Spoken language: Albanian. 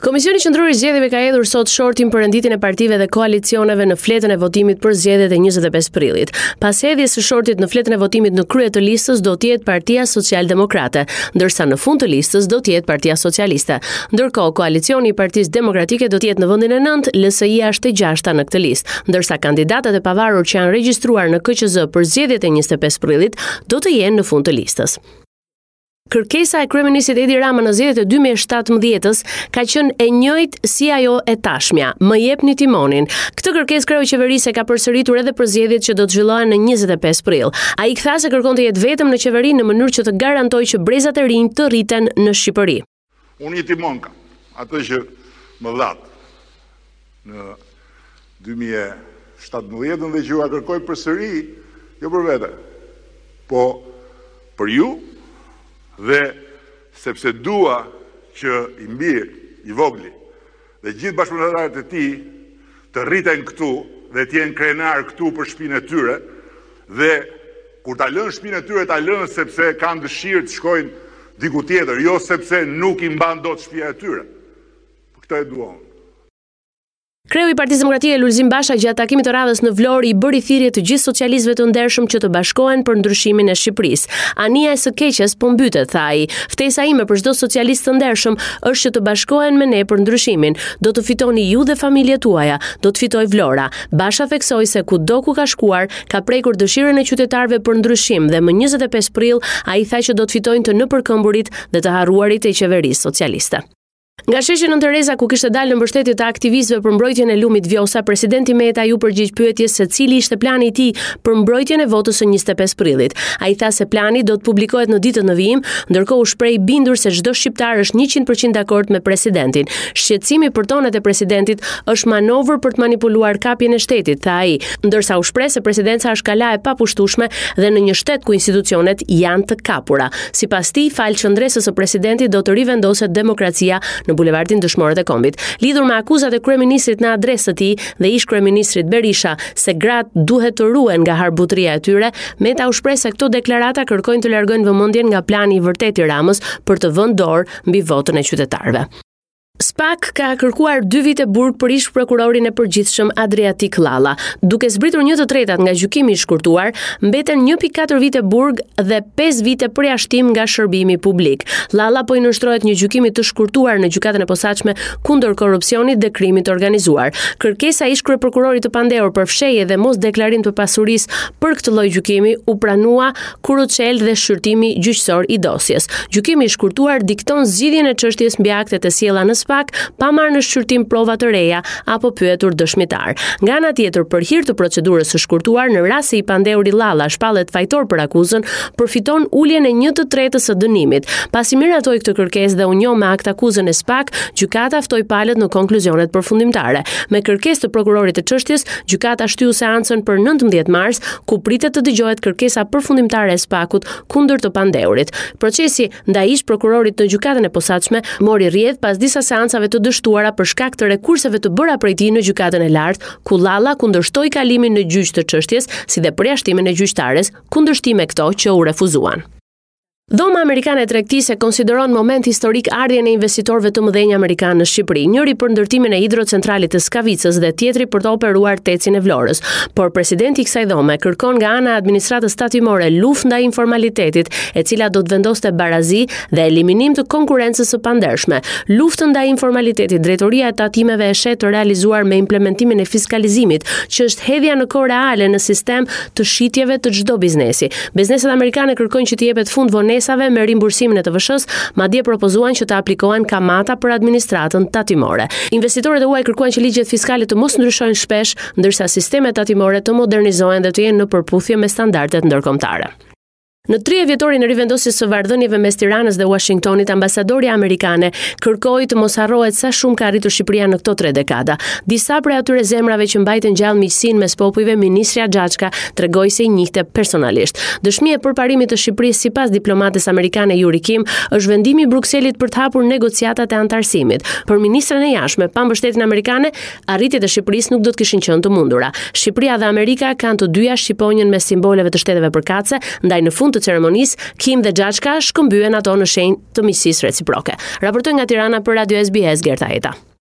Komisioni Qendror i Zgjedhjeve ka hedhur sot shortin për renditjen e partive dhe koalicioneve në fletën e votimit për zgjedhjet e 25 prillit. Pas hedhjes së shortit në fletën e votimit në krye të listës do të jetë Partia Socialdemokrate, ndërsa në fund të listës do të jetë Partia Socialiste. Ndërkohë, koalicioni i Partisë Demokratike do të jetë në vendin e 9, LSI-ja është e 6-ta në këtë listë, ndërsa kandidatët e pavarur që janë regjistruar në KQZ për zgjedhjet e 25 prillit do të jenë në fund të listës. Kërkesa e kryeministit Edi Rama në zgjedhjet e 2017-s ka qenë e njëjtë si ajo e tashmja. Më jepni timonin. Këtë kërkesë kreu qeverisë ka përsëritur edhe për zgjedhjet që do të zhvillohen në 25 prill. Ai tha se kërkon të jetë vetëm në qeveri në mënyrë që të garantojë që brezat e rinj të rriten në Shqipëri. Unë një timon kam, atë që më dhat në 2017 dhe që u kërkoj përsëri, jo për vete, po për ju. Dhe sepse dua që i mbir, i vogli, dhe gjithë bashkëpunëtarët e tij të rriten këtu dhe të jenë krenar këtu për shtëpinë e tyre, dhe kur ta lënë shtëpinë e tyre ta lënë sepse kanë dëshirë të shkojnë diku tjetër, jo sepse nuk i mban dot shtëpia e tyre. Këtë e dua unë. Kreu i Partisë Demokratike Lulzim Basha gjatë takimit të radhës në Vlorë i bëri thirrje të gjithë socialistëve të ndershëm që të bashkohen për ndryshimin e Shqipërisë. Ania e së keqes po mbytet, tha ai. Ftesa ime për çdo socialist të ndershëm është që të bashkohen me ne për ndryshimin. Do të fitoni ju dhe familjet tuaja, do të fitoj Vlora. Basha theksoi se kudo ku ka shkuar, ka prekur dëshirën e qytetarëve për ndryshim dhe më 25 prill ai tha që do të fitojnë të nëpërkëmburit dhe të harruarit e qeverisë socialiste. Nga sheshi Nën Tereza ku kishte dalë në mbështetje të aktivistëve për mbrojtjen e lumit Vjosa, presidenti Meta ju përgjigj pyetjes se cili ishte plani i tij për mbrojtjen e votës së 25 prillit. Ai tha se plani do të publikohet në ditët në vijim, ndërkohë u shpreh bindur se çdo shqiptar është 100% dakord me presidentin. Shqetësimi për tonet e presidentit është manovër për të manipuluar kapjen e shtetit, tha ai, ndërsa u shpreh se presidenca është kala e papushtueshme dhe në një shtet ku institucionet janë të kapura. Sipas tij, fal qendresës së presidentit do të rivendoset demokracia në bulevardin Dëshmorët e Kombit. Lidhur me akuzat e kryeministrit në adresë të tij dhe ish kryeministrit Berisha se gratë duhet të ruhen nga harbutëria e tyre, Meta u shpreh se këto deklarata kërkojnë të largojnë vëmendjen nga plani i vërtet i Ramës për të vënë dorë mbi votën e qytetarëve. SPAK ka kërkuar 2 vite burg për ish prokurorin e përgjithshëm Adriatik Llalla. Duke zbritur 1/3 nga gjykimi i shkurtuar, mbeten 1.4 vite burg dhe 5 vite përjashtim nga shërbimi publik. Llalla po i nënshtrohet një gjykimi të shkurtuar në gjykatën e posaçme kundër korrupsionit dhe krimit organizuar. Kërkesa e ish kryeprokurorit të pandehur për fshehje dhe mos deklarim të pasurisë për këtë lloj gjykimi u pranua kur u çel dhe shqyrtimi gjyqësor i dosjes. Gjykimi i shkurtuar dikton zgjidhjen e çështjes mbi aktet e sjella në SPAK pa marrë në shqyrtim prova të reja apo pyetur dëshmitar. Nga ana tjetër, për hir të procedurës së shkurtuar, në rast se i pandehuri Llalla shpallet fajtor për akuzën, përfiton uljen e 1/3 së dënimit. Pasi miratoi këtë kërkesë dhe u njoh me akt akuzën e SPAK, gjykata ftoi palët në konkluzionet përfundimtare. Me kërkesë të prokurorit të çështjes, gjykata shtyu seancën për 19 mars, ku pritet të dëgjohet kërkesa përfundimtare e SPAK-ut kundër të pandehurit. Procesi ndaj ish prokurorit në gjykatën e posaçme mori rrjedh pas disa seancave të dështuara për shkak të rekurseve të bëra prej tij në gjykatën e lartë, ku Llalla kundërshtoi kalimin në gjyq të çështjes, si dhe përjashtimin e gjyqtares, kundërshtime këto që u refuzuan. Dhoma amerikane e tregtisë konsideron moment historik ardhjen e investitorëve të mëdhenj amerikanë në Shqipëri, njëri për ndërtimin e hidrocentralit të Skavicës dhe tjetri për të operuar tecin e Vlorës. Por presidenti i kësaj dhome kërkon nga ana e administratës tatimore luftë ndaj informalitetit, e cila do të vendoste barazi dhe eliminim të konkurrencës së pandershme. Luftën ndaj informalitetit, drejtoria e tatimeve e shet të realizuar me implementimin e fiskalizimit, që është hedhja në kohë reale në sistem të shitjeve të çdo biznesi. Bizneset amerikane kërkojnë që të jepet fund vonesave me rimbursimin e TVSH-s, madje propozuan që të aplikohen kamata për administratën tatimore. Investitorët e huaj kërkuan që ligjet fiskale të mos ndryshojnë shpesh, ndërsa sistemet tatimore të modernizohen dhe të jenë në përputhje me standardet ndërkombëtare. Në 3 vjetorin e rivendosjes së marrëdhënieve mes Tiranës dhe Washingtonit, ambasadorja amerikane kërkoi të mos harrohet sa shumë ka arritur Shqipëria në këto 3 dekada. Disa prej atyre zemrave që mbajtën gjallë miqësinë mes popujve, ministri Axhaxha tregoi se i njihte personalisht. Dëshmi e përparimit të Shqipërisë sipas diplomates amerikane Yuri Kim është vendimi i Brukselit për të hapur negociatat e antarësimit. Për ministren e jashtme, pa mbështetjen amerikane, arritjet e Shqipërisë nuk do të kishin qenë të mundura. Shqipëria dhe Amerika kanë të dyja shqiponjën me simboleve të shteteve përkatëse, ndaj në fund të ceremonisë, Kim dhe Xhaçka shkëmbyen ato në shenjë të miqësisë reciproke. Raportoi nga Tirana për Radio SBS Gerta Eta.